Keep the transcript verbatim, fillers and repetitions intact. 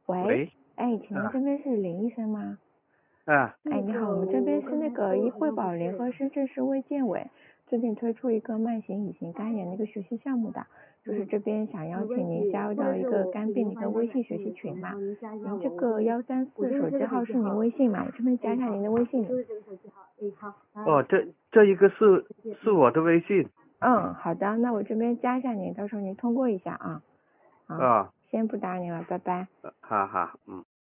喂， 喂， 哎，请问啊这边是林医生吗？ 啊哎，你好，我们这边是那个医惠保联合深圳市卫健委最近推出一个慢性乙型肝炎的一个学习项目的，就是这边想邀请您加入到一个肝病的一个微信学习群嘛。您这个幺三四手机号是您微信嘛？我这边加一下您的微信。 哦，这这一个是是我的微信嗯，好的，那我这边加一下您，到时候您通过一下啊。好， 啊， 先不打你了，拜拜。 哈哈，嗯。